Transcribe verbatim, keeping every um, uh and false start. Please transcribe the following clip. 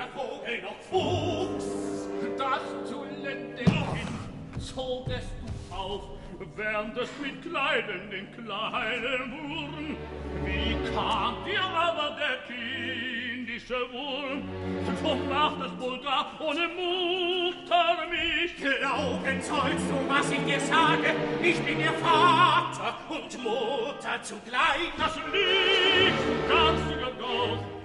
weder Vogel noch Fuchs. Das zulende Kind zogest du auf, wärmtest mit Kleiden den kleinen Wurm. Wie kam dir aber der kindische Wurm? So macht es wohl gar ohne Mutter mich. Glauben sollst du, was ich dir sage, ich bin ihr Vater und Mutter zugleich. Das Licht, garstiger Gott,